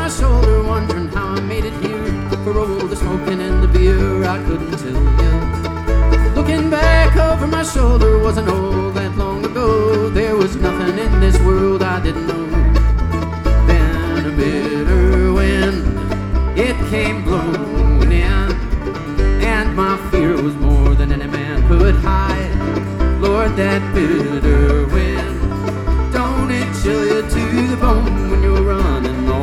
my shoulder, wondering how I made it here. For all the smoking and the beer, I couldn't tell you. Looking back over my shoulder, wasn't all that long ago. There was nothing in this world I didn't know. Then a bitter wind, it came blowing in, and my fear was more than any man could hide. Lord, that